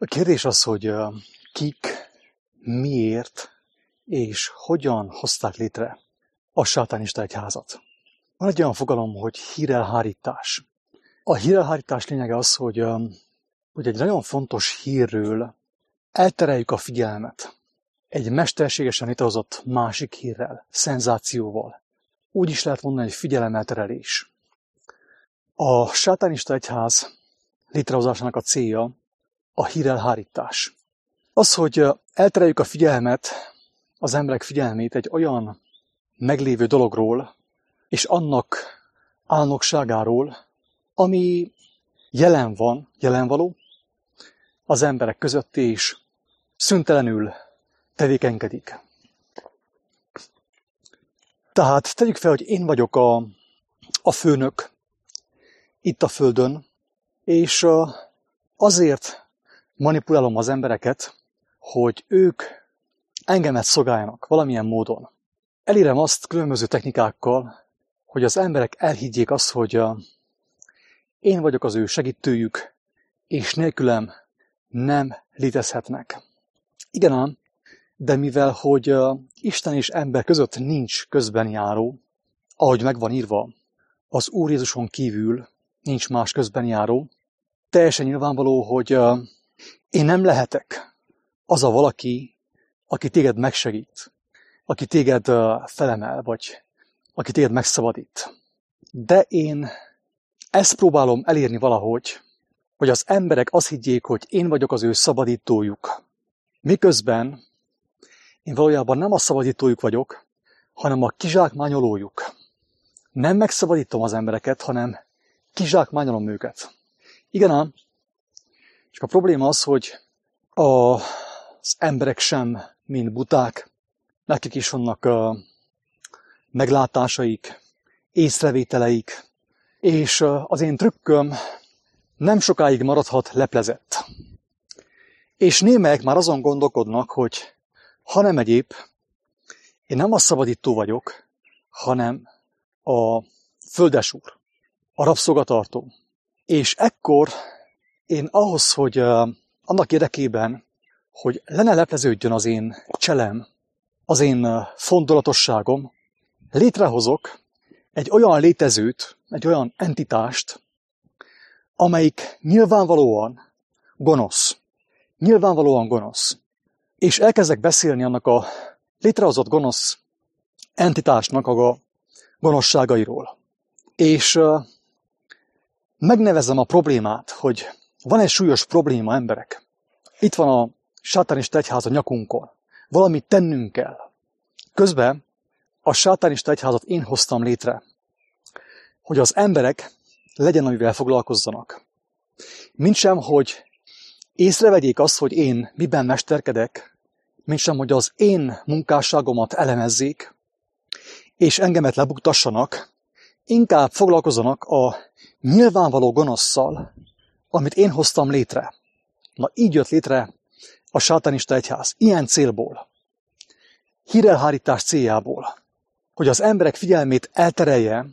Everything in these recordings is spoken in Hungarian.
A kérdés az, hogy kik, miért és hogyan hozták létre a sátánista egyházat. Van egy olyan fogalom, hogy hírelhárítás. A hírelhárítás lényege az, hogy egy nagyon fontos hírről eltereljük a figyelmet egy mesterségesen létrehozott másik hírrel, szenzációval. Úgy is lehet mondani, hogy figyelemelterelés. A sátánista egyház létrehozásának a célja a hírelhárítás. Az, hogy eltereljük a figyelmet, az emberek figyelmét egy olyan meglévő dologról, és annak álnokságáról, ami jelen való az emberek között, és szüntelenül tevékenykedik. Tehát tegyük fel, hogy én vagyok a főnök itt a Földön, és azért manipulálom az embereket, hogy ők engemet szolgáljanak valamilyen módon. Elérem azt különböző technikákkal, hogy az emberek elhiggyék azt, hogy én vagyok az ő segítőjük, és nélkülem nem létezhetnek. Igen ám, de mivel, hogy Isten és ember között nincs közbenjáró, ahogy megvan írva, az Úr Jézuson kívül nincs más közbenjáró, teljesen nyilvánvaló, hogy én nem lehetek az a valaki, aki téged megsegít, aki téged felemel, vagy aki téged megszabadít. De én ezt próbálom elérni valahogy, hogy az emberek azt higgyék, hogy én vagyok az ő szabadítójuk. Miközben én valójában nem a szabadítójuk vagyok, hanem a kizsákmányolójuk. Nem megszabadítom az embereket, hanem kizsákmányolom őket. Igen ám, csak a probléma az, hogy az emberek sem mind buták, nekik is vannak meglátásaik, észrevételeik, és az én trükköm nem sokáig maradhat leplezett. És némelyek már azon gondolkodnak, hogy ha nem egyéb, én nem a szabadító vagyok, hanem a földesúr, a rabszolgatartó. És ekkor én ahhoz, hogy annak érdekében, hogy le ne lepleződjön az én cselem, az én fontolatosságom, létrehozok egy olyan létezőt, egy olyan entitást, amelyik nyilvánvalóan gonosz. Nyilvánvalóan gonosz. És elkezdek beszélni annak a létrehozott gonosz entitásnak a gonoszságairól. És megnevezem a problémát, hogy van egy súlyos probléma, emberek. Itt van a sátánista egyház a nyakunkon. Valamit tennünk kell. Közben a sátánista egyházat én hoztam létre, hogy az emberek legyen, amivel foglalkozzanak. Mintsem, hogy észrevegyék azt, hogy én miben mesterkedek, mintsem, hogy az én munkásságomat elemezzék, és engemet lebuktassanak, inkább foglalkozzanak a nyilvánvaló gonoszszal, amit én hoztam létre. Na, így jött létre a sátánista egyház. Ilyen célból. Hírelhárítás céljából. Hogy az emberek figyelmét elterelje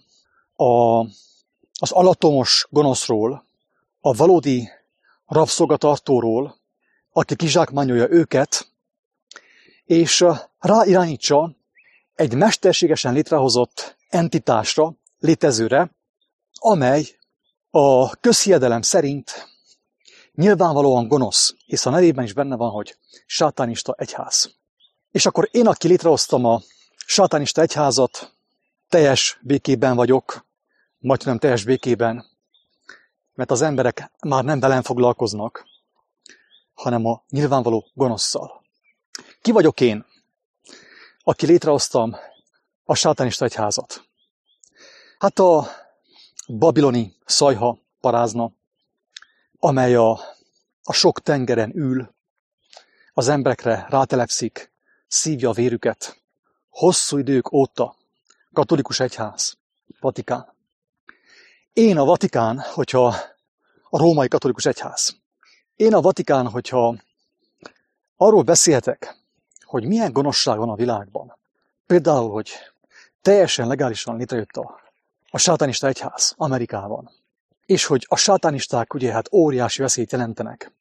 az alattomos gonoszról, a valódi rabszolgatartóról, aki kizsákmányolja őket, és ráirányítsa egy mesterségesen létrehozott entitásra, létezőre, amely a közhiedelem szerint nyilvánvalóan gonosz, és a nevében is benne van, hogy sátánista egyház. És akkor én, aki létrehoztam a sátánista egyházat, teljes békében vagyok, majd nem teljes békében, mert az emberek már nem velem foglalkoznak, hanem a nyilvánvaló gonoszszal. Ki vagyok én, aki létrehoztam a sátánista egyházat? Hát a babiloni szajha parázna, amely a sok tengeren ül, az emberekre rátelepszik, szívja a vérüket. Hosszú idők óta katolikus egyház, Vatikán. Én a Vatikán, hogyha a római katolikus egyház. Én a Vatikán, hogyha arról beszélhetek, hogy milyen gonoszság van a világban. Például, hogy teljesen legálisan létrejött a sátánista egyház Amerikában. És hogy a sátánisták ugye hát óriási veszélyt jelentenek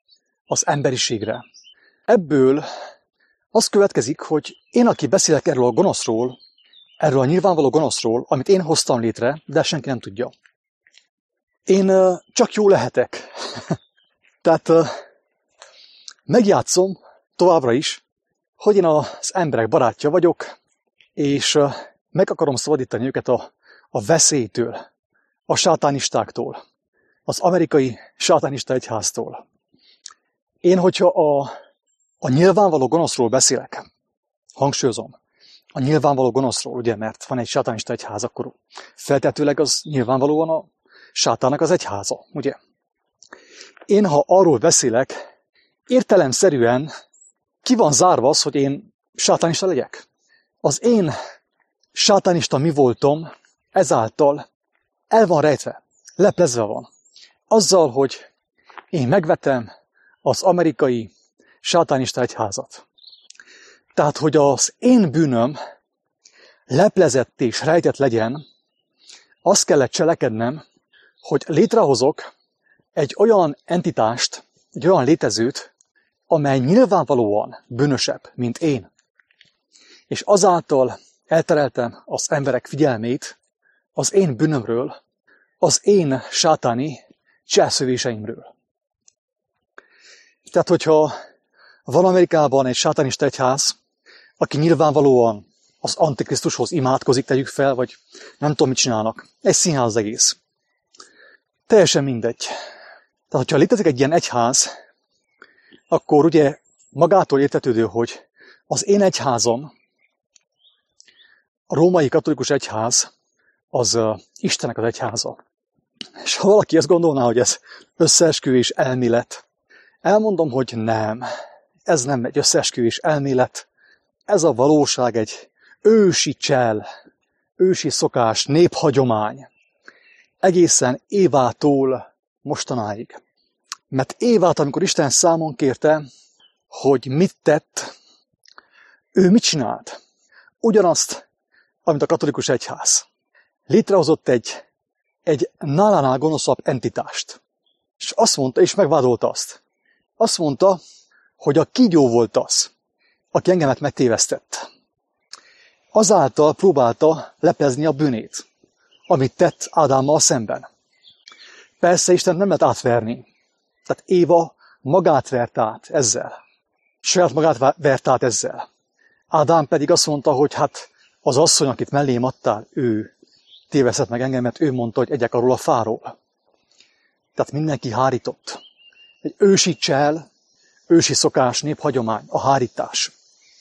az emberiségre. Ebből az következik, hogy én, aki beszélek erről a gonoszról, erről a nyilvánvaló gonoszról, amit én hoztam létre, de senki nem tudja. Én csak jó lehetek. Tehát megjátszom továbbra is, hogy én az emberek barátja vagyok, és meg akarom szabadítani őket a veszélytől, a sátánistáktól, az amerikai sátánista egyháztól. Én, hogyha a nyilvánvaló gonoszról beszélek, hangsúlyozom, a nyilvánvaló gonoszról, ugye, mert van egy sátánista egyház, akkor feltetőleg az nyilvánvalóan a sátának az egyháza, ugye. Én, ha arról beszélek, értelemszerűen ki van zárva az, hogy én sátánista legyek. Az én sátánista mi voltom ezáltal el van rejtve, leplezve van. Azzal, hogy én megvetem az amerikai sátánista egyházat. Tehát, hogy az én bűnöm leplezett és rejtett legyen, azt kellett cselekednem, hogy létrehozok egy olyan entitást, egy olyan létezőt, amely nyilvánvalóan bűnösebb, mint én. És azáltal eltereltem az emberek figyelmét az én bűnömről, az én sátáni cselszövéseimről. Tehát, hogyha van Amerikában egy sátánista egyház, aki nyilvánvalóan az Antikrisztushoz imádkozik, tegyük fel, vagy nem tudom, mit csinálnak. Egy színház az egész. Teljesen mindegy. Tehát, hogyha létezik egy ilyen egyház, akkor ugye magától értetődő, hogy az én egyházam, a római katolikus egyház, az Istennek az egyháza. És ha valaki ezt gondolná, hogy ez összeesküvés elmélet, elmondom, hogy nem. Ez nem egy összeesküvés elmélet. Ez a valóság egy ősi csel, ősi szokás, néphagyomány. Egészen Évától mostanáig. Mert Évát, amikor Isten számon kérte, hogy mit tett, ő mit csinált? Ugyanazt, amit a katolikus egyház. Létrehozott egy nálánál gonoszabb entitást. És azt mondta, és megvádolta azt. Azt mondta, hogy a kígyó volt az, aki engemet megtévesztett. Azáltal próbálta leplezni a bűnét, amit tett Ádámmal szemben. Persze Isten nem lehet átverni. Tehát Éva magát vert át ezzel. Saját magát vert át ezzel. Ádám pedig azt mondta, hogy hát az asszony, akit mellém adtál, ő tévesztett meg engem, mert ő mondta, hogy egyek arról a fáról. Tehát mindenki hárított. Egy ősi csel, ősi szokás, néphagyomány, a hárítás.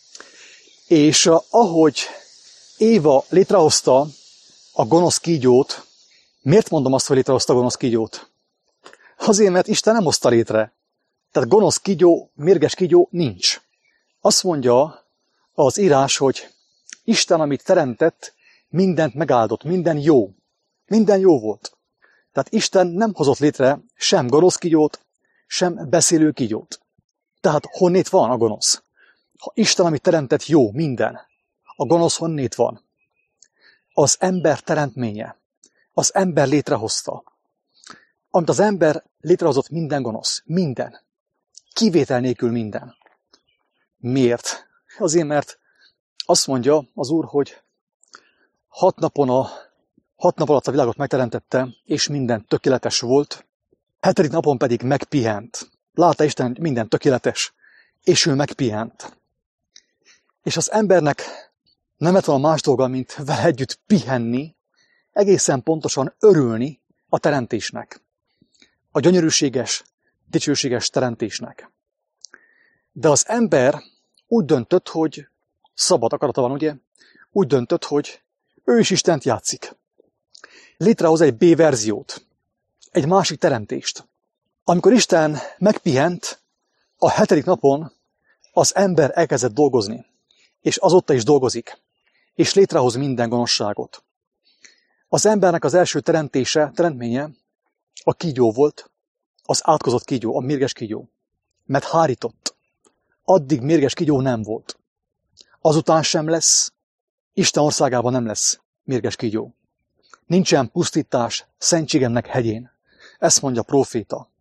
És ahogy Éva létrehozta a gonosz kígyót, miért mondom azt, hogy létrehozta a gonosz kígyót? Azért, mert Isten nem hozta létre. Tehát gonosz kígyó, mérges kígyó nincs. Azt mondja az írás, hogy Isten, amit teremtett, mindent megáldott, minden jó. Minden jó volt. Tehát Isten nem hozott létre sem gonosz kígyót, sem beszélő kígyót. Tehát honnét van a gonosz? Ha Isten, amit teremtett, jó, minden. A gonosz honnét van? Az ember teremtménye. Az ember létrehozta. Amit az ember létrehozott, minden gonosz. Minden. Kivétel nélkül minden. Miért? Azért, mert azt mondja az Úr, hogy 6 nap alatt a világot megteremtette, és minden tökéletes volt. 7. napon pedig megpihent. Látta Isten, hogy minden tökéletes, és ő megpihent. És az embernek nem lett volna más dolga, mint vele együtt pihenni, egészen pontosan örülni a teremtésnek. A gyönyörűséges, dicsőséges teremtésnek. De az ember úgy döntött, hogy szabad akarata van, ugye? Úgy döntött, hogy ő is Istent játszik. Létrehoz egy B-verziót, egy másik teremtést. Amikor Isten megpihent, a 7. napon az ember elkezdett dolgozni, és azóta is dolgozik, és létrehoz minden gonoszságot. Az embernek az első teremtménye a kígyó volt, az átkozott kígyó, a mérges kígyó, mert hárított. Addig mérges kígyó nem volt. Azután sem lesz, Isten országában nem lesz mérges kígyó. Nincsen pusztítás Szentségemnek hegyén. Ezt mondja a próféta.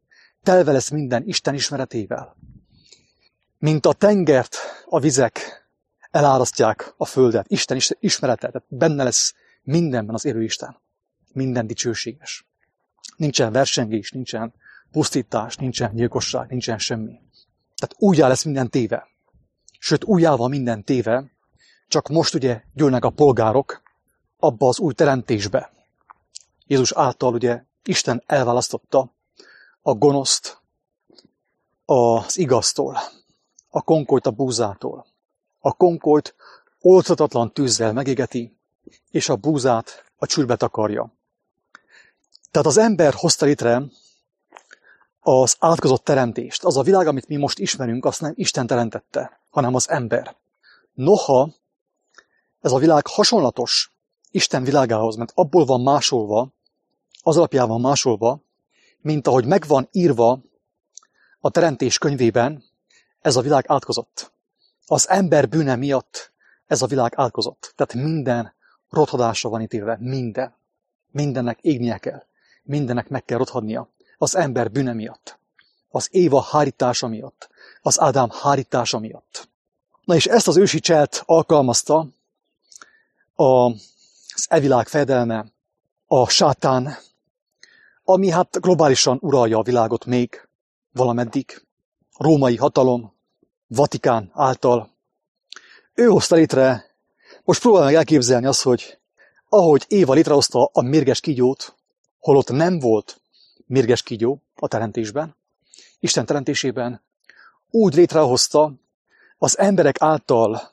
telve lesz minden Isten ismeretével. Mint a tengert a vizek elárasztják a földet, Isten ismerete, tehát benne lesz mindenben az élő Isten. Minden dicsőséges. Nincsen versengés, nincsen pusztítás, nincsen gyilkosság, nincsen semmi. Tehát újjá lesz minden téve. Sőt, újjá van minden téve, csak most ugye gyűlnek a polgárok abba az új teremtésbe. Jézus által ugye Isten elválasztotta a gonoszt az igaztól, a konkolyt a búzától. A konkolyt olthatatlan tűzzel megégeti, és a búzát a csűrbe takarja. Tehát az ember hozta létre az átkozott teremtést. Az a világ, amit mi most ismerünk, azt nem Isten teremtette, hanem az ember. Noha ez a világ hasonlatos Isten világához, mert abból van másolva, az alapján van másolva, mint ahogy megvan írva a teremtés könyvében, ez a világ átkozott. Az ember bűne miatt ez a világ átkozott. Tehát minden rothadásra van ítélve. Minden. Mindennek égnie kell. Mindennek meg kell rothadnia. Az ember bűne miatt. Az Éva hárítása miatt. Az Ádám hárítása miatt. Na és ezt az ősi cselt alkalmazta az evilág fejedelme, a sátán, ami hát globálisan uralja a világot még valameddig. Római hatalom, Vatikán által. Ő hozta létre, most próbálj meg elképzelni azt, hogy ahogy Éva létrehozta a mérges kígyót, holott nem volt mérges kígyó a teremtésben, Isten teremtésében, úgy létrehozta az emberek által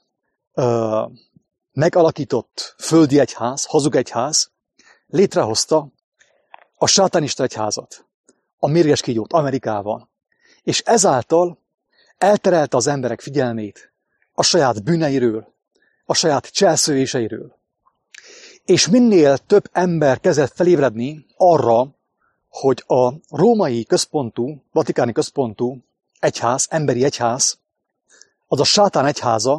megalakított földi egyház, hazug egyház, létrehozta a sátánista egyházat, a mérges kígyót Amerikában, és ezáltal elterelte az emberek figyelmét a saját bűneiről, a saját cselszövéseiről. És minél több ember kezdett felébredni arra, hogy a római központú, vatikáni központú egyház, emberi egyház, az a sátán egyháza,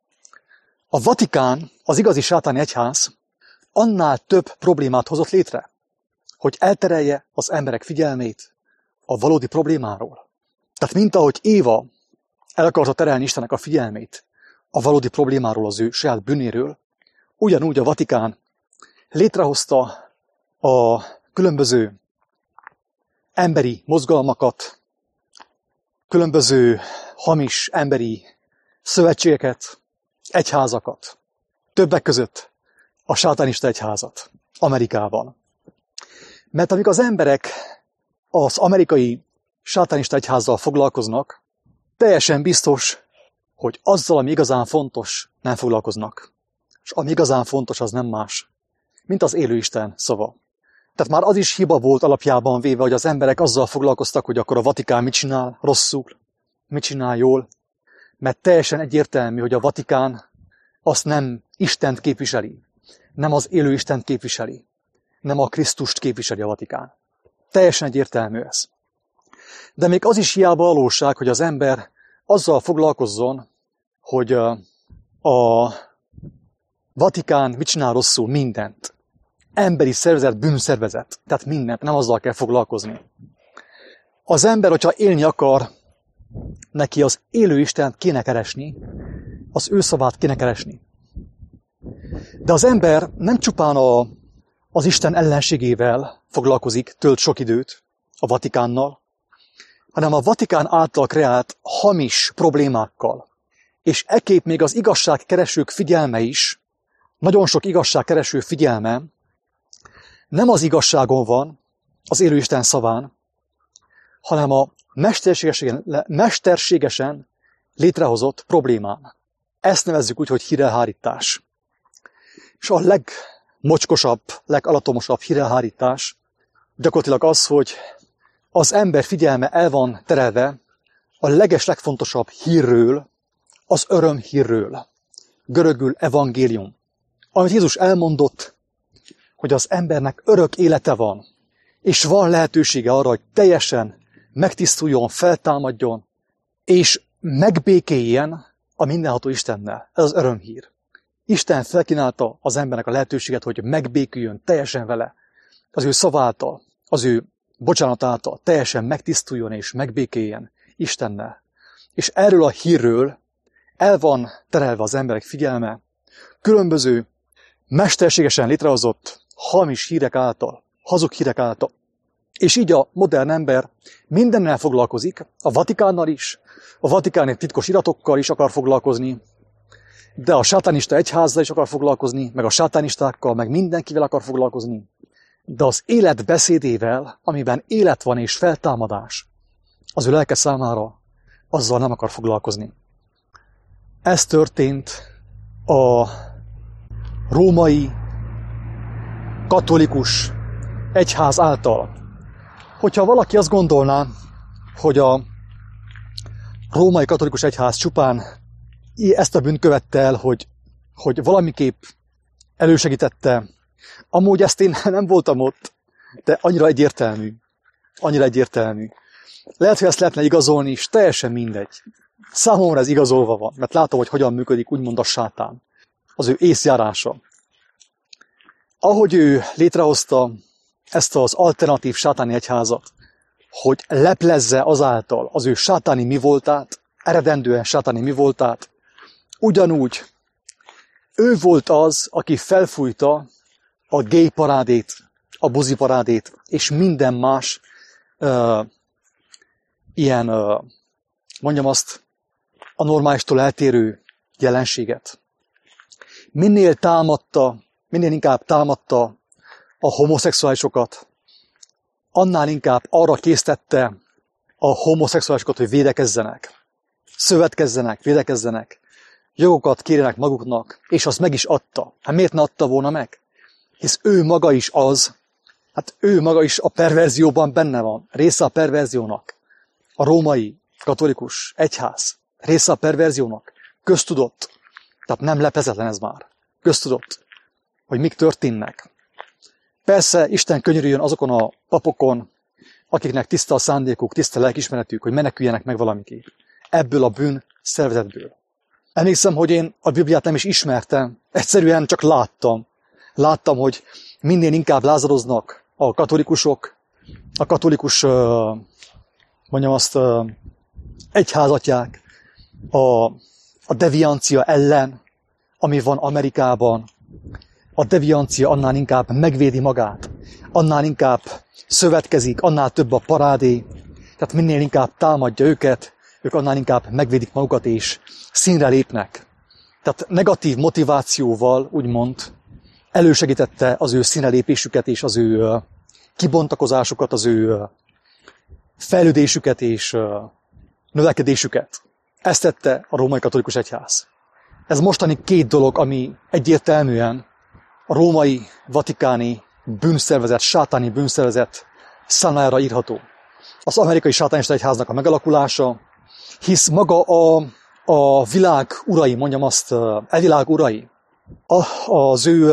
a Vatikán, az igazi sátáni egyház, annál több problémát hozott létre, hogy elterelje az emberek figyelmét a valódi problémáról. Tehát mint ahogy Éva el akarta terelni Istennek a figyelmét a valódi problémáról, az ő saját bűnéről, ugyanúgy a Vatikán létrehozta a különböző emberi mozgalmakat, különböző hamis emberi szövetségeket, egyházakat, többek között a sátánista egyházat Amerikában. Mert amíg az emberek az amerikai sátánista egyházzal foglalkoznak, teljesen biztos, hogy azzal, ami igazán fontos, nem foglalkoznak. És ami igazán fontos, az nem más, mint az élő Isten szava. Tehát már az is hiba volt alapjában véve, hogy az emberek azzal foglalkoztak, hogy akkor a Vatikán mit csinál rosszul, mit csinál jól, mert teljesen egyértelmű, hogy a Vatikán azt nem Istent képviseli, nem az élő Istent képviseli, nem a Krisztust képviseli a Vatikán. Teljesen egyértelmű ez. De még az is hiába valóság, hogy az ember azzal foglalkozzon, hogy a Vatikán mit csinál rosszul, mindent. Emberi szervezet, bűnszervezet, tehát mindent, nem azzal kell foglalkozni. Az ember, hogyha élni akar, neki az élő Istent kéne keresni, az ő szavát kéne keresni. De az ember nem csupán az Isten ellenségével foglalkozik, tölt sok időt a Vatikánnal, hanem a Vatikán által kreált hamis problémákkal. És ekképp még az igazságkeresők figyelme is, nagyon sok igazságkereső figyelme nem az igazságon van, az élő Isten szaván, hanem a mesterségesen létrehozott problémán. Ezt nevezzük úgy, hogy hírelhárítás. És a legmocskosabb, legalatomosabb hírelhárítás gyakorlatilag az, hogy az ember figyelme el van terelve a legfontosabb hírről, az örömhírről. Görögül evangélium. Amit Jézus elmondott, hogy az embernek örök élete van, és van lehetősége arra, hogy teljesen megtisztuljon, feltámadjon, és megbékéljen a mindenható Istennel. Ez az örömhír. Isten felkínálta az embernek a lehetőséget, hogy megbéküljön teljesen vele, az ő szaváltal, az ő bocsánat által teljesen megtisztuljon és megbékéljen Istennel. És erről a hírről el van terelve az emberek figyelme, különböző mesterségesen létrehozott hamis hírek által, hazug hírek által. És így a modern ember mindennel foglalkozik, a Vatikánnal is, a vatikáni titkos iratokkal is akar foglalkozni, de a sátánista egyházzal is akar foglalkozni, meg a sátánistákkal, meg mindenkivel akar foglalkozni. De az élet beszédével, amiben élet van és feltámadás, az ő lelke számára, azzal nem akar foglalkozni. Ez történt a római katolikus egyház által. Hogyha valaki azt gondolná, hogy a római katolikus egyház csupán ezt a bűnt követte el, hogy valamiképp elősegítette, amúgy ezt én nem voltam ott, de annyira egyértelmű. Annyira egyértelmű. Lehet, hogy ezt lehetne igazolni is, teljesen mindegy. Számomra ez igazolva van, mert látom, hogy hogyan működik úgymond a sátán. Az ő észjárása. Ahogy ő létrehozta ezt az alternatív sátáni egyházat, hogy leplezze azáltal az ő sátáni mi voltát, eredendően sátáni mi voltát, ugyanúgy ő volt az, aki felfújta a gay parádét, a buzi parádét, és minden más mondjam azt, a normálistól eltérő jelenséget. Minél inkább támadta a homoszexuálisokat, annál inkább arra késztette a homoszexuálisokat, hogy védekezzenek, szövetkezzenek, védekezzenek, jogokat kérjenek maguknak, és azt meg is adta. Hát miért ne adta volna meg? Hisz ő maga is ő maga is a perverzióban benne van, része a perverziónak. A római katolikus egyház része a perverziónak, köztudott, tehát nem lepezetlen ez már, köztudott, hogy mik történnek. Persze Isten könyörüljön azokon a papokon, akiknek tiszta a szándékuk, tiszta lelkiismeretük, hogy meneküljenek meg valamiképp. Ebből a bűn szervezetből. Emlékszem, hogy én a Bibliát nem is ismertem, egyszerűen csak láttam. Láttam, hogy minél inkább lázadoznak a katolikusok, a katolikus, egyházatják, a deviancia ellen, ami van Amerikában. A deviancia annál inkább megvédi magát, annál inkább szövetkezik, annál több a parádé, tehát minél inkább támadja őket, ők annál inkább megvédik magukat és színre lépnek. Tehát negatív motivációval, úgymond, elősegítette az ő színre lépésüket és az ő kibontakozásukat, az ő fejlődésüket és növekedésüket. Ezt tette a római katolikus egyház. Ez mostani két dolog, ami egyértelműen a római, vatikáni bűnszervezet, sátáni bűnszervezet számára írható. Az amerikai sátánista egyháznak a megalakulása, hisz maga a világ urai, világ urai, az ő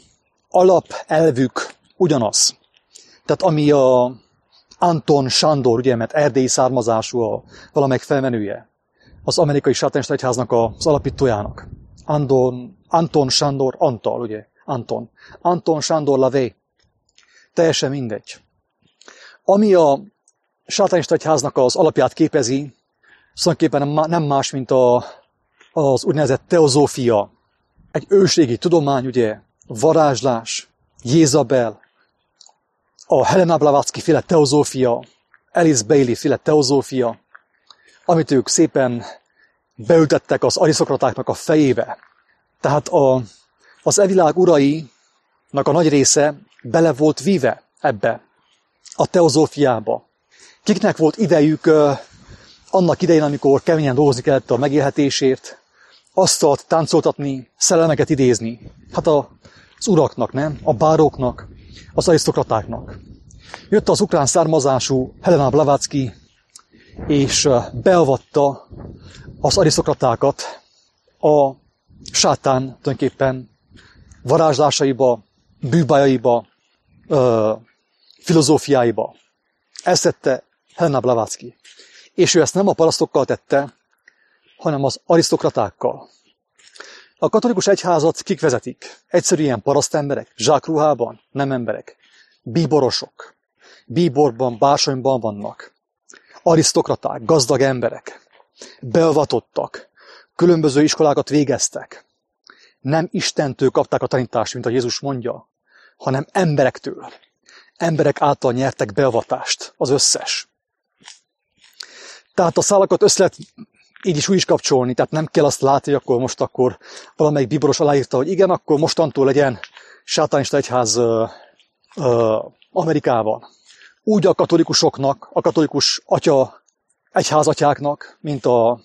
alapelvük ugyanaz. Tehát ami a Anton Sándor, ugye, mert erdélyi származású valamelyik felmenője, az amerikai sátánista egyháznak az alapítójának. Anton Sándor Antal, ugye? Anton Sándor Lavé. Teljesen mindegy. Ami a sátánista egyháznak az alapját képezi, szóval nem más, mint az úgynevezett teozófia. Egy ősrégi tudomány, ugye, varázslás, Jézabel, a Helena Blavatsky féle teozófia, Alice Bailey féle teozófia, amit ők szépen beültettek az arisztokratáknak a fejébe. Tehát az világ urainak a nagy része bele volt víve ebbe, a teozófiába. Kiknek volt idejük annak idején, amikor keményen dolgozni kellett a megélhetésért, asztalt táncoltatni, szellemeket idézni. Hát az uraknak, nem? A báróknak, az arisztokratáknak. Jött az ukrán származású Helena Blavatsky, és beavatta az arisztokratákat a sátán tulajdonképpen varázslásaiba, bűbájaiba, filozófiáiba. Ezt tette Helena Blavatsky. És ő ezt nem a parasztokkal tette, hanem az arisztokratákkal. A katolikus egyházat kik vezetik? Egyszerű ilyen parasztemberek, zsákruhában, nem emberek. Bíborosok. bíborban, bársonyban vannak. Arisztokraták, gazdag emberek, beavatottak, különböző iskolákat végeztek. Nem Istentől kapták a tanítást, mint a Jézus mondja, hanem emberektől. Emberek által nyertek beavatást, az összes. Tehát a szálakat össze lehet így is úgy is kapcsolni, tehát nem kell azt látni, hogy akkor valamelyik bíboros aláírta, hogy igen, akkor mostantól legyen sátánista egyház Amerikában. Úgy a katolikusoknak, a katolikus egyházatyáknak, mint a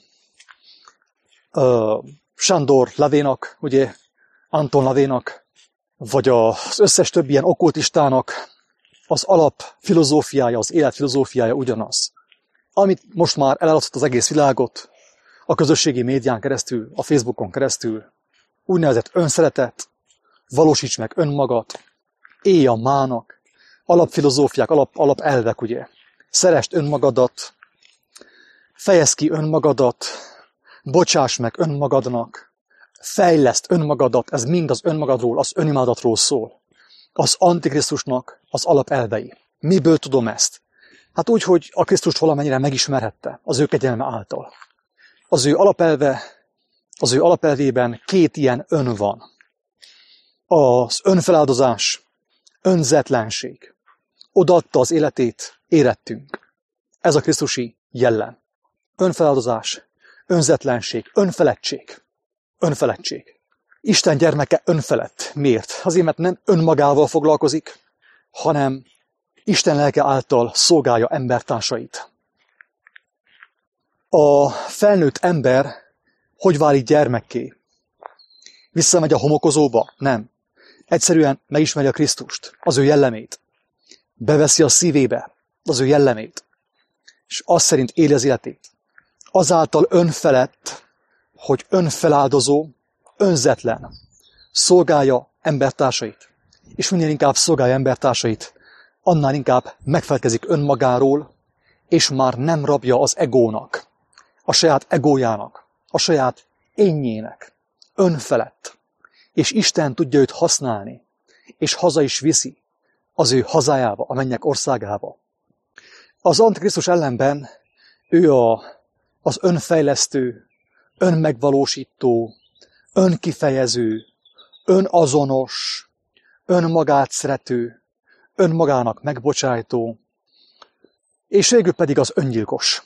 Sándor Lavénak, ugye, Anton Lavénak, vagy az összes többi ilyen okkultistának az alapfilozófiája, az életfilozófiája ugyanaz. Amit most már ellátott az egész világot, a közösségi médián keresztül, a Facebookon keresztül, úgynevezett önszeretet, valósíts meg önmagad, élj a mának, alapfilozófiák, alapelvek, ugye. Szeresd önmagadat, fejezd ki önmagadat, bocsáss meg önmagadnak, fejleszd önmagadat, ez mind az önmagadról, az önimádatról szól. Az Antikrisztusnak az alapelvei. Miből tudom ezt? Hát úgy, hogy a Krisztust valamennyire megismerhette az ő kegyelme által. Az ő alapelvében két ilyen ön van. Az önfeláldozás, önzetlenség. Odaadta az életét, érettünk. Ez a krisztusi jellem. Önfeláldozás, önzetlenség, önfeledtség. Isten gyermeke önfelett. Miért? Azért, mert nem önmagával foglalkozik, hanem Isten lelke által szolgálja embertársait. A felnőtt ember hogy válik gyermekké? Visszamegy a homokozóba? Nem. Egyszerűen megismeri a Krisztust, az ő jellemét. Beveszi a szívébe az ő jellemét, és az szerint éli az életét. Azáltal önfelett, hogy önfeláldozó, önzetlen, szolgálja embertársait. És minél inkább szolgálja embertársait, annál inkább megfelelkezik önmagáról, és már nem rabja az egónak, a saját egójának, a saját énjének, önfelett. És Isten tudja őt használni, és haza is viszi az ő hazájába, a mennyek országába. Az Antikrisztus ellenben ő az önfejlesztő, önmegvalósító, önkifejező, önazonos, önmagát szerető, önmagának megbocsájtó, és végül pedig az öngyilkos.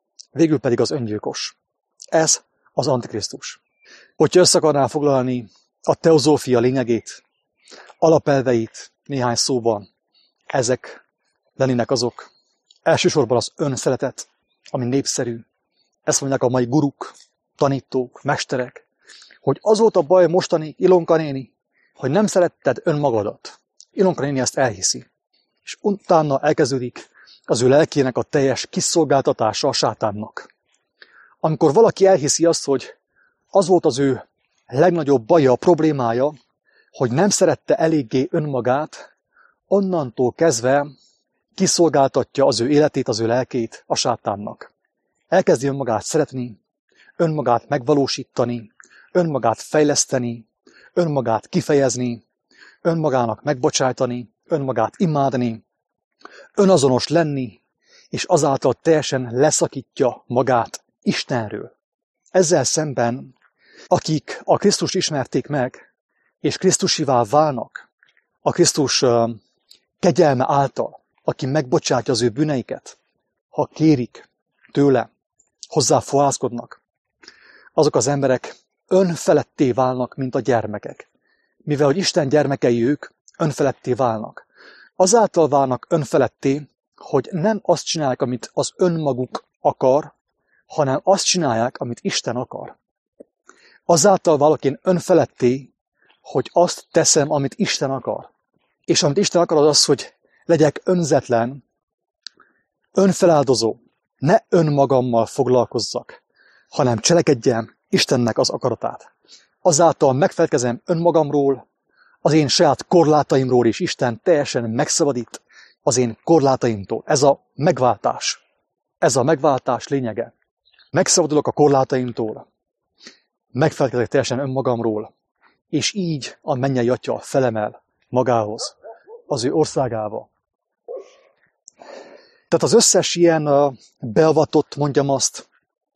Ez az Antikrisztus. Hogyha össze akarnál foglalni a teozófia lényegét, alapelveit néhány szóban, ezek lennének azok. Elsősorban az önszeretet, ami népszerű. Ezt mondják a mai guruk, tanítók, mesterek, hogy az volt a baj mostani Ilonka néni, hogy nem szeretted önmagadat. Ilonka néni ezt elhiszi. És utána elkezdődik az ő lelkének a teljes kiszolgáltatása a sátánnak. Amikor valaki elhiszi azt, hogy az volt az ő legnagyobb baja, problémája, hogy nem szerette eléggé önmagát, onnantól kezdve kiszolgáltatja az ő életét, az ő lelkét a sátánnak. Elkezdi önmagát szeretni, önmagát megvalósítani, önmagát fejleszteni, önmagát kifejezni, önmagának megbocsájtani, önmagát imádni, önazonos lenni, és azáltal teljesen leszakítja magát Istenről. Ezzel szemben, akik a Krisztust ismerték meg, és Krisztusivá válnak, a Krisztus kegyelme által, aki megbocsátja az ő bűneiket, ha kérik tőle, hozzá fohászkodnak, azok az emberek önfeledté válnak, mint a gyermekek. Mivel, hogy Isten gyermekei ők, önfeledté válnak. Azáltal válnak önfeledté, hogy nem azt csinálják, amit az önmaguk akar, hanem azt csinálják, amit Isten akar. Azáltal válok én önfeledté, hogy azt teszem, amit Isten akar. És amit Isten akar, az az, hogy legyek önzetlen, önfeláldozó, ne önmagammal foglalkozzak, hanem cselekedjem Istennek az akaratát. Azáltal megfelelkezem önmagamról, az én saját korlátaimról, és Isten teljesen megszabadít az én korlátaimtól. Ez a megváltás lényege. Megszabadulok a korlátaimtól, megfelelkezek teljesen önmagamról, és így a mennyei Atya felemel magához, az ő országába. Tehát az összes ilyen beavatott, mondjam azt,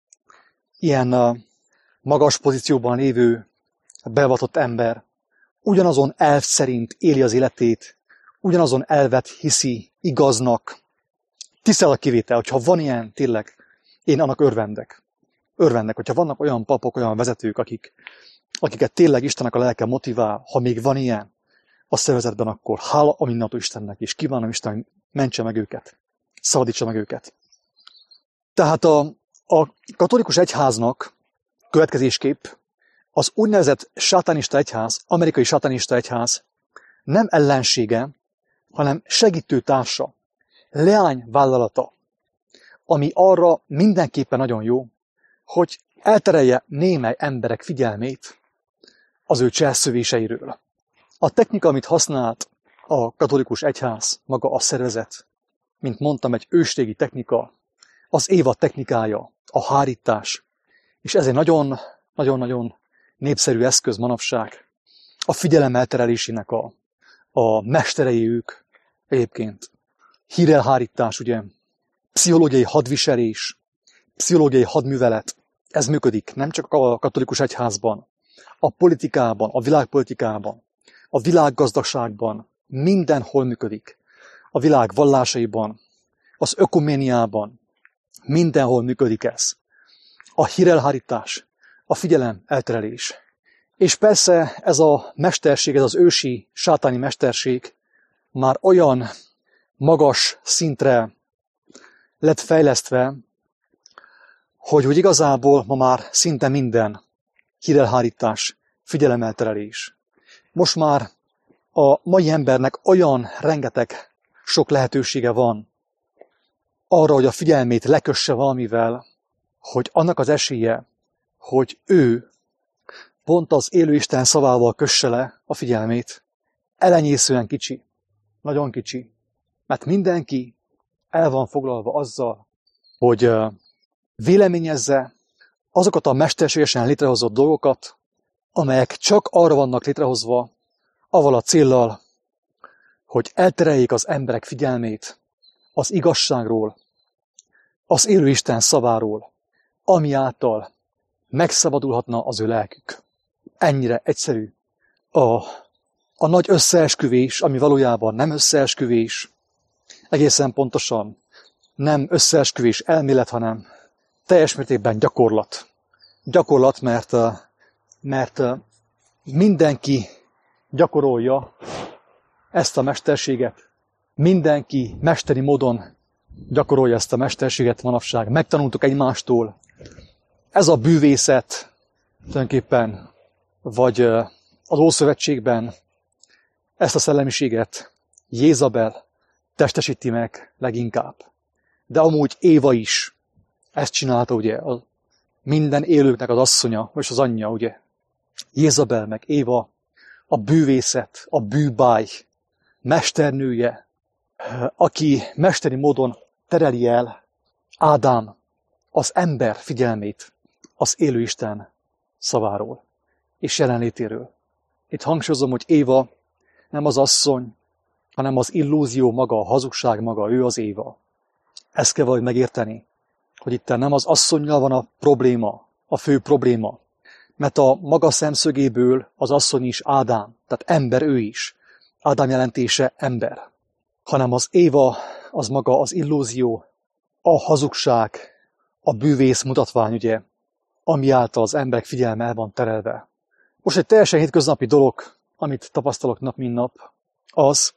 ilyen magas pozícióban lévő beavatott ember ugyanazon elv szerint éli az életét, ugyanazon elvet hiszi igaznak. Tisztel a kivétel, hogyha van ilyen, tényleg, én annak örvendek. Örvendek, hogyha vannak olyan papok, olyan vezetők, akiket tényleg Istennek a lelke motivál, ha még van ilyen a szervezetben, akkor hála a mindentő Istennek, és kívánom Isten, hogy mentse meg őket, szabadítsa meg őket. Tehát a katolikus egyháznak következésképp az úgynevezett sátánista egyház, amerikai sátánista egyház nem ellensége, hanem segítő társa, leányvállalata, ami arra mindenképpen nagyon jó, hogy elterelje némely emberek figyelmét az ő cselszövéseiről. A technika, amit használt a katolikus egyház, maga a szervezet, mint mondtam, egy ősrégi technika, az Éva technikája, a hárítás, és ez egy nagyon-nagyon népszerű eszköz manapság. A figyelem elterelésének a mesterei ők egyébként. Hírelhárítás, ugye, pszichológiai hadviselés, pszichológiai hadművelet, ez működik nem csak a katolikus egyházban, a politikában, a világpolitikában, a világgazdaságban, mindenhol működik. A világ vallásaiban, az ökuméniában, mindenhol működik ez. A hírelhárítás, a figyelem elterelés. És persze ez a mesterség, ez az ősi sátáni mesterség már olyan magas szintre lett fejlesztve, hogy igazából ma már szinte minden hírelhárítás, figyelemelterelés. Most már a mai embernek olyan rengeteg sok lehetősége van arra, hogy a figyelmét lekösse valamivel, hogy annak az esélye, hogy ő pont az élő Isten szavával kösse le a figyelmét, elenyészően kicsi, nagyon kicsi, mert mindenki el van foglalva azzal, hogy véleményezze azokat a mesterségesen létrehozott dolgokat, amelyek csak arra vannak létrehozva, avval a céllal, hogy eltereljék az emberek figyelmét az igazságról, az élő Isten szaváról, ami által megszabadulhatna az ő lelkük. Ennyire egyszerű. A nagy összeesküvés, ami valójában nem összeesküvés, egészen pontosan nem összeesküvés elmélet, hanem teljes mértékben gyakorlat. Gyakorlat, mert mindenki gyakorolja ezt a mesterséget. Mindenki mesteri módon gyakorolja ezt a mesterséget manapság. Megtanultuk egymástól. Ez a bűvészet tulajdonképpen, vagy az Ószövetségben ezt a szellemiséget Jézabel testesíti meg leginkább. De amúgy Éva is ezt csinálta, ugye, a minden élőknek az asszonya, és az anyja, ugye. Jézabel meg Éva, a bűvészet, a bűbáj mesternője, aki mesteri módon tereli el Ádám, az ember figyelmét az élő Isten szaváról és jelenlétéről. Itt hangsúlyozom, hogy Éva nem az asszony, hanem az illúzió maga, a hazugság maga, ő az Éva. Ezt kell valahogy megérteni, hogy itt nem az asszonnyal van a probléma, a fő probléma, mert a maga szemszögéből az asszony is Ádám, tehát ember ő is. Ádám jelentése ember. Hanem az Éva, az maga az illúzió, a hazugság, a bűvész mutatvány, ugye, ami által az emberek figyelme el van terelve. Most egy teljesen hétköznapi dolog, amit tapasztalok nap mint nap, az,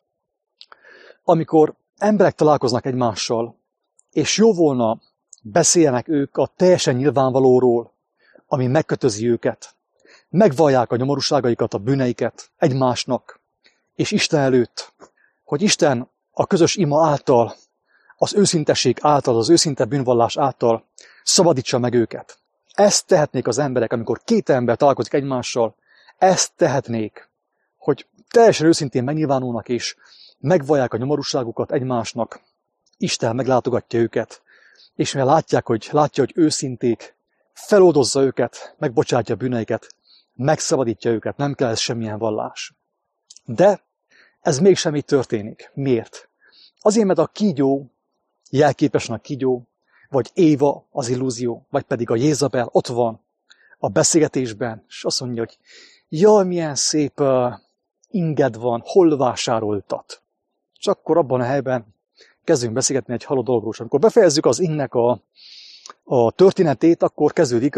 amikor emberek találkoznak egymással, és jó volna beszéljenek ők a teljesen nyilvánvalóról, ami megkötözi őket. Megvallják a nyomorúságaikat, a bűneiket egymásnak, és Isten előtt, hogy Isten a közös ima által, az őszintesség által, az őszinte bűnvallás által szabadítsa meg őket. Ezt tehetnék az emberek, amikor két ember találkozik egymással, ezt tehetnék, hogy teljesen őszintén megnyilvánulnak és megvallják a nyomorúságukat egymásnak. Isten meglátogatja őket, és mivel látja, hogy őszinték, feloldozza őket, megbocsátja bűneiket, megszabadítja őket, nem kell ez semmilyen vallás. De ez mégsem így történik. Miért? Azért, mert a kígyó jelképesen a kígyó, vagy Éva az illúzió, vagy pedig a Jézabel ott van a beszélgetésben, és azt mondja, hogy jaj, milyen szép inged van, hol vásároltat. És akkor abban a helyben kezdünk beszélgetni egy halott dologról. És amikor befejezzük az ingnek a történetét, akkor kezdődik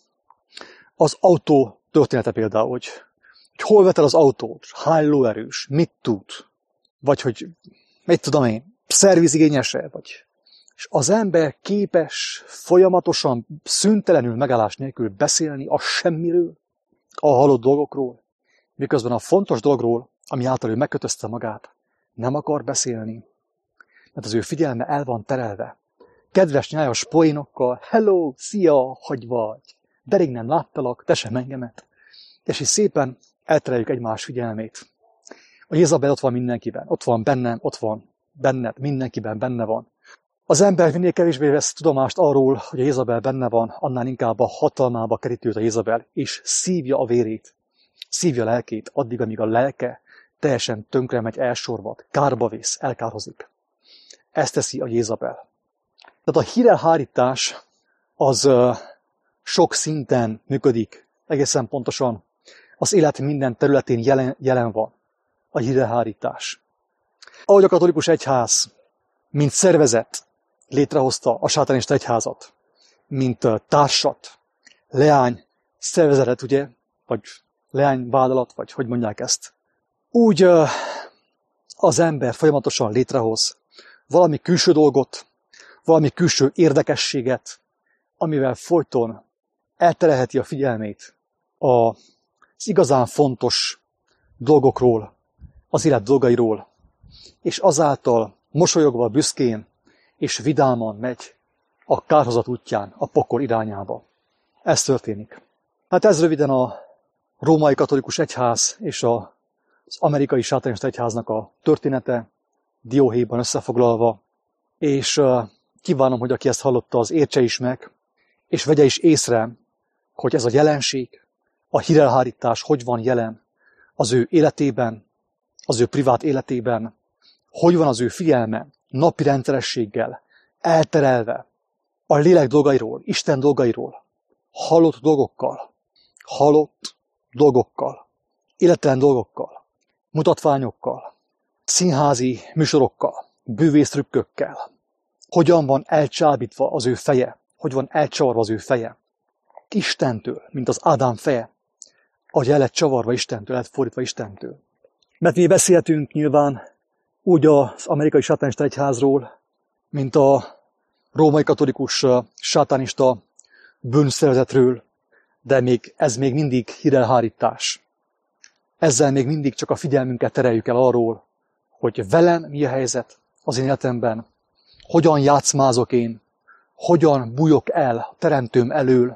az autó története például, hogy hol vett el az autót, hány lóerős, mit tud, vagy hogy, mit tudom én, szervizigényese, vagy. És az ember képes folyamatosan, szüntelenül megállás nélkül beszélni a semmiről, a halott dolgokról, miközben a fontos dologról, ami által ő megkötözte magát, nem akar beszélni, mert az ő figyelme el van terelve. Kedves nyájas poénokkal, hello, szia, hogy vagy, de rég nem láttalak, te sem engemet. És így szépen eltereljük egymás figyelmét. A Jézabel ott van mindenkiben, ott van bennem, ott van benned, mindenkiben benne van. Az ember minél kevésbé vesz tudomást arról, hogy a Jézabel benne van, annál inkább a hatalmába kerít őt a Jézabel, és szívja a vérét, szívja a lelkét, addig, amíg a lelke teljesen tönkre megy, elsorvad, kárba vész, elkárhozik. Ezt teszi a Jézabel. Tehát a hírelhárítás az sok szinten működik, egészen pontosan az élet minden területén jelen van a hírelhárítás. Ahogy a katolikus egyház, mint szervezet létrehozta a sátánista egyházat, mint társat, leány szervezetet, ugye, vagy leányvállalat, vagy hogy mondják ezt. Úgy az ember folyamatosan létrehoz valami külső dolgot, valami külső érdekességet, amivel folyton elterelheti a figyelmét az igazán fontos dolgokról, az élet dolgairól, és azáltal mosolyogva, büszkén és vidáman megy a kárhozat útján, a pokol irányába. Ez történik. Hát ez röviden a római katolikus egyház és az amerikai sátánista egyháznak a története, dióhéjban összefoglalva, és kívánom, hogy aki ezt hallotta, az értse is meg, és vegye is észre, hogy ez a jelenség, a hírelhárítás hogy van jelen az ő életében, az ő privát életében, hogy van az ő figyelme napi rendszerességgel, elterelve a lélek dolgairól, Isten dolgairól, halott dolgokkal, élettelen dolgokkal, mutatványokkal, színházi műsorokkal, bűvésztrükkökkel. Hogyan van elcsábítva az ő feje, hogy van elcsavarva az ő feje. Istentől, mint az Ádám feje, ahogy el lett csavarva Istentől, lett fordítva Istentől. Mert mi beszéltünk nyilván úgy az amerikai sátánista egyházról, mint a római katolikus sátánista bűnszervezetről, de ez még mindig hírelhárítás. Ezzel még mindig csak a figyelmünket tereljük el arról, hogy velem mi a helyzet az én életemben, hogyan játszmázok én, hogyan bújok el a teremtőm elől.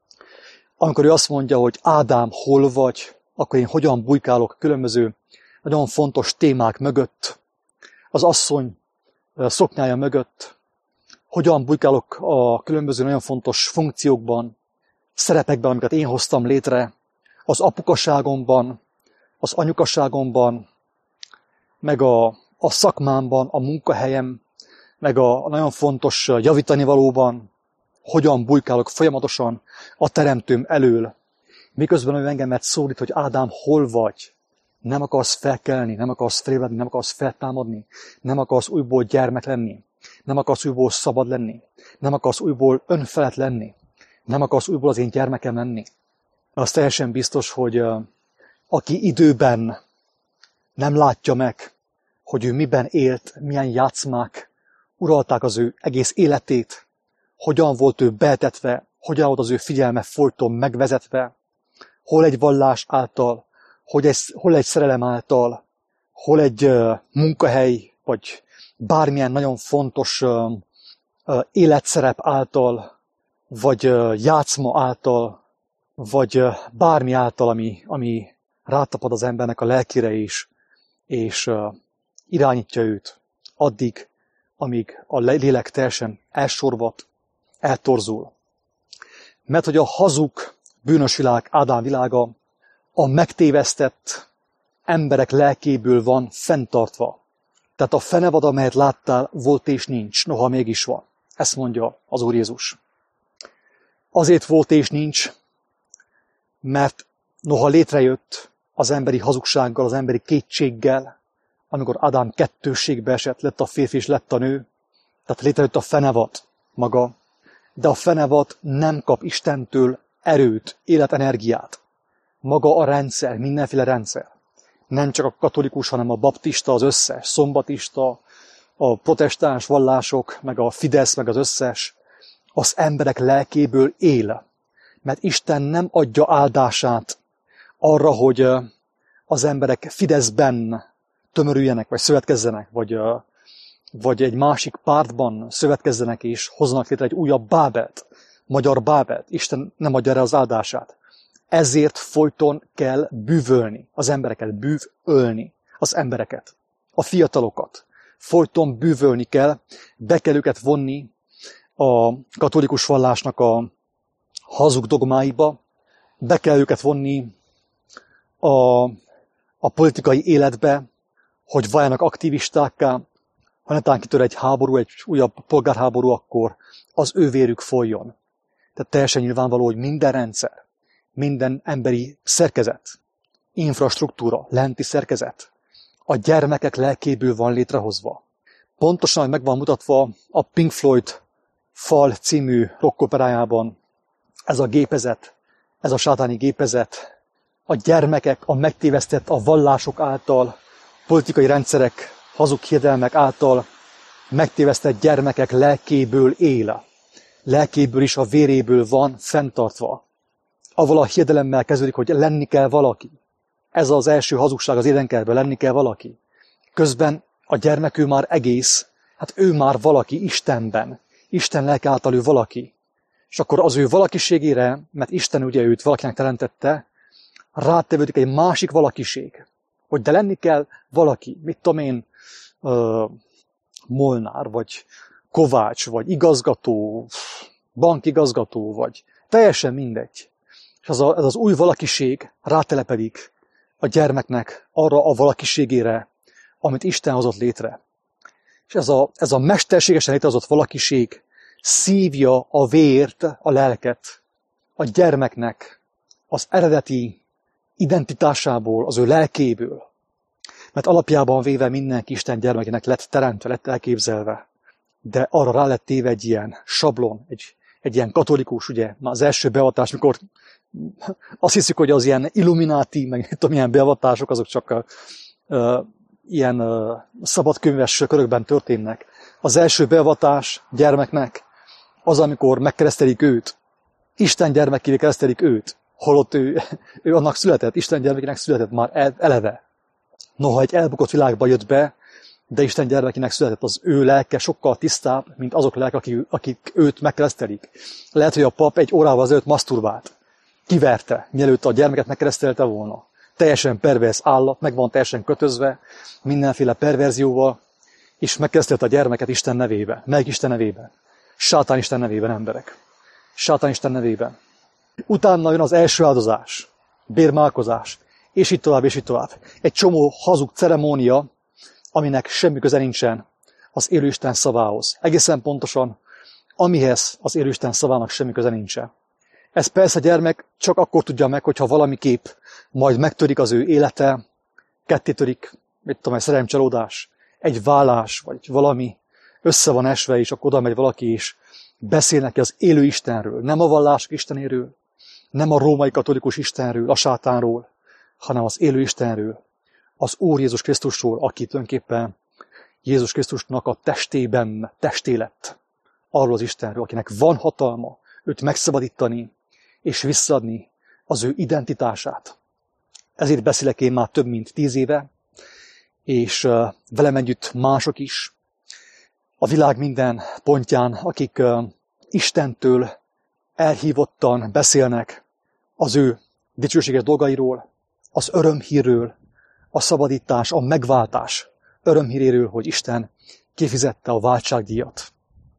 Amikor ő azt mondja, hogy Ádám, hol vagy, akkor én hogyan bujkálok különböző nagyon fontos témák mögött, az asszony szoknyája mögött, hogyan bujkálok a különböző nagyon fontos funkciókban, szerepekben, amiket én hoztam létre, az apukaságomban, az anyukaságomban, meg a szakmámban, a munkahelyem, meg a nagyon fontos javítani valóban, hogyan bujkálok folyamatosan a teremtőm elől, miközben ő engemet szólít, hogy Ádám, hol vagy? Nem akarsz felkelni, nem akarsz felébredni, nem akarsz feltámadni, nem akarsz újból gyermek lenni, nem akarsz újból szabad lenni, nem akarsz újból önfelett lenni, nem akarsz újból az én gyermekem lenni. Az teljesen biztos, hogy aki időben nem látja meg, hogy ő miben élt, milyen játszmák uralták az ő egész életét, hogyan volt ő betetve, hogyan volt az ő figyelme folyton megvezetve, hol egy vallás által, hol egy szerelem által, hol egy munkahely, vagy bármilyen nagyon fontos életszerep által, vagy játszma által, vagy bármi által, ami rátapad az embernek a lelkére is, és irányítja őt addig, amíg a lélek teljesen elsorvat, eltorzul. Mert hogy a hazug, bűnös világ, Ádám világa a megtévesztett emberek lelkéből van fenntartva. Tehát a fenevad, amelyet láttál, volt és nincs, noha mégis van. Ezt mondja az Úr Jézus. Azért volt és nincs, mert noha létrejött az emberi hazugsággal, az emberi kétséggel, amikor Ádám kettősségbe esett, lett a férfi és lett a nő, tehát létrejött a fenevad maga, de a fenevad nem kap Istentől erőt, életenergiát. Maga a rendszer, mindenféle rendszer. Nem csak a katolikus, hanem a baptista, az összes, szombatista, a protestáns vallások, meg a Fidesz, meg az összes, az emberek lelkéből él. Mert Isten nem adja áldását arra, hogy az emberek Fideszben tömörüljenek, vagy szövetkezzenek, vagy egy másik pártban szövetkezzenek és hozzanak létre egy újabb Bábelt, magyar Bábelt. Isten nem adja erre az áldását. Ezért folyton kell bűvölni az embereket, bűvölni az embereket, a fiatalokat. Folyton bűvölni kell, be kell őket vonni a katolikus vallásnak a hazug dogmáiba, be kell őket vonni a politikai életbe, hogy váljanak aktivistákká, ha netán kitör egy háború, egy újabb polgárháború, akkor az ő vérük folyjon. Tehát teljesen nyilvánvaló, hogy minden rendszer, minden emberi szerkezet, infrastruktúra, lenti szerkezet a gyermekek lelkéből van létrehozva. Pontosan meg van mutatva a Pink Floyd Fal című rockoperájában ez a gépezet, ez a sátáni gépezet, a gyermekek, a megtévesztett, a vallások által, politikai rendszerek, hazug hiedelmek által megtévesztett gyermekek lelkéből él. Lelkéből is a véréből van fenntartva. Avval a hiedelemmel kezdődik, hogy lenni kell valaki. Ez az első hazugság az édenkertben, lenni kell valaki. Közben a gyermek ő már egész, hát ő már valaki Istenben. Isten lelke által ő valaki. És akkor az ő valakiségére, mert Isten ugye őt valakinek teremtette, rátevődik egy másik valakiség. Hogy de lenni kell valaki, mit tudom én, Molnár, vagy Kovács, vagy igazgató, bankigazgató, vagy teljesen mindegy. És ez az új valakiség rátelepedik a gyermeknek arra a valakiségére, amit Isten hozott létre. És ez a mesterségesen létrehozott valakiség szívja a vért, a lelket a gyermeknek az eredeti identitásából, az ő lelkéből. Mert alapjában véve mindenki Isten gyermekének lett teremtve, lett elképzelve. De arra rá lett téve egy ilyen sablon, egy ilyen katolikus, ugye, az első beavatás, mikor azt hiszük, hogy az ilyen illumináti, meg tudom, ilyen beavatások, azok csak ilyen szabadkönyves körökben történnek. Az első beavatás gyermeknek az, amikor megkeresztelik őt. Isten gyermekévé keresztelik őt. Holott ő annak született, Isten gyermekének született már eleve. Noha egy elbukott világba jött be, de Isten gyermekének született, az ő lelke sokkal tisztább, mint azok lelke, akik őt megkeresztelik. Lehet, hogy a pap egy órával azelőtt maszturbált. Kiverte, mielőtt a gyermeket megkeresztelte volna. Teljesen pervers állat, meg van teljesen kötözve, mindenféle perverzióval, és megkeresztelte a gyermeket Isten nevébe. Melyik Isten nevében? Sátán Isten nevében, emberek. Sátán Isten nevében. Utána jön az első áldozás, bérmálkozás, és így tovább, és így tovább. Egy csomó hazug ceremónia, aminek semmi köze nincsen az élő Isten szavához. Egészen pontosan, amihez az élő Isten szavának semmi köze nincsen. Ez persze a gyermek csak akkor tudja meg, hogyha valamiképp majd megtörik az ő élete, kettétörik, mit tudom, egy szerelemcsalódás, egy vállás, vagy valami össze van esve, és akkor oda megy valaki, és beszél neki az élő Istenről. Nem a vallások Istenéről, nem a római katolikus Istenről, a sátánról, hanem az élő Istenről, az Úr Jézus Krisztusról, aki tulajdonképpen Jézus Krisztusnak a testében testé lett. Arról az Istenről, akinek van hatalma őt megszabadítani és visszaadni az ő identitását. Ezért beszélek én már több mint 10 éve, és velem együtt mások is, a világ minden pontján, akik Istentől elhívottan beszélnek az ő dicsőséges dolgairól, az örömhírről, a szabadítás, a megváltás örömhíréről, hogy Isten kifizette a váltságdíjat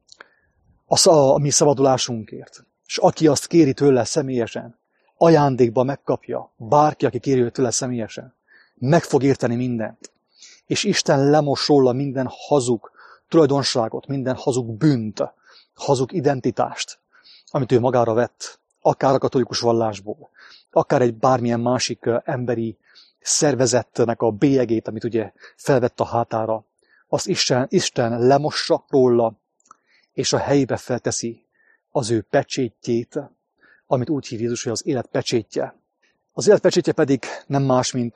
a mi szabadulásunkért. És aki azt kéri tőle személyesen, ajándékba megkapja, bárki, aki kéri tőle személyesen, meg fog érteni mindent. és Isten lemos róla minden hazug tulajdonságot, minden hazug bűnt, hazug identitást, amit ő magára vett, akár a katolikus vallásból, akár egy bármilyen másik emberi szervezetnek a bélyegét, amit ugye felvett a hátára, azt Isten lemossa róla, és a helyébe felteszi az ő pecsétjét, amit úgy hív Jézus, hogy az élet pecsétje. Az élet pecsétje pedig nem más, mint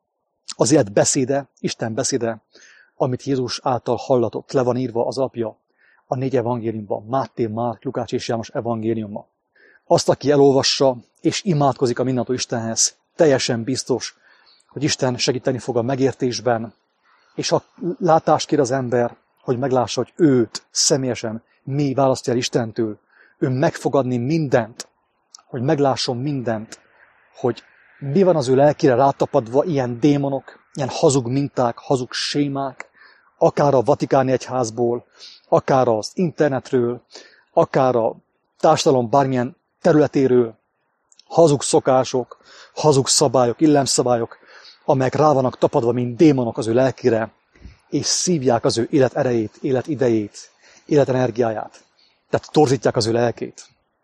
az élet beszéde, Isten beszéde, amit Jézus által hallatott. Le van írva az alapja a 4 evangéliumban, Máté, Márk, Lukács és János evangéliuma. Azt, aki elolvassa és imádkozik a mindentől Istenhez, teljesen biztos, hogy Isten segíteni fog a megértésben, és ha látást kér az ember, hogy meglássa, hogy őt személyesen mi választja el Istentől, ő megfogadni mindent, hogy meglásson mindent, hogy mi van az ő lelkére rátapadva ilyen démonok, ilyen hazug minták, hazug sémák, akár a Vatikáni Egyházból, akár az internetről, akár a társadalom bármilyen területéről, hazug szokások, hazug szabályok, illemszabályok, amelyek rá vannak tapadva, mint démonok az ő lelkére, és szívják az ő élet erejét, élet idejét, életenergiáját. Tehát torzítják az ő lelkét.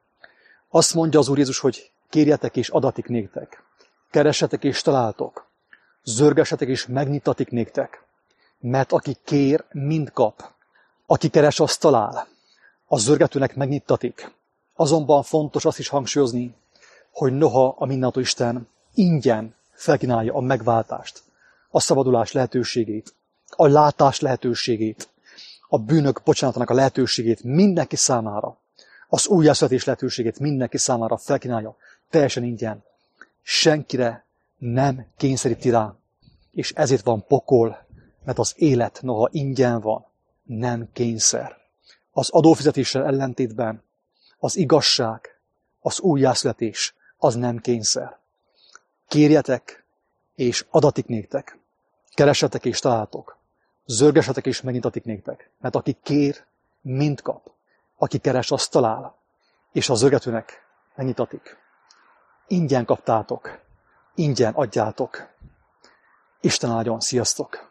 Azt mondja az Úr Jézus, hogy kérjetek és adatik néktek, keressetek és találtok, zörgessetek és megnyitatik néktek, mert aki kér, mind kap, aki keres, azt talál, a zörgetőnek megnyitatik. Azonban fontos azt is hangsúlyozni, hogy noha a mindenható Isten ingyen felkínálja a megváltást, a szabadulás lehetőségét, a látás lehetőségét, a bűnök bocsánatának a lehetőségét mindenki számára, az újjászületés lehetőségét mindenki számára felkínálja teljesen ingyen. Senkire nem kényszeríti rá, és ezért van pokol, mert az élet noha ingyen van, nem kényszer. Az adófizetéssel ellentétben az igazság, az újjászületés, az nem kényszer. Kérjetek, és adatik néktek. Keressetek, és találtok. Zörgessetek, és megnyitatik néktek. Mert aki kér, mind kap. Aki keres, azt talál. És a zörgetőnek megnyitatik. Ingyen kaptátok. Ingyen adjátok. Isten áldjon, sziasztok!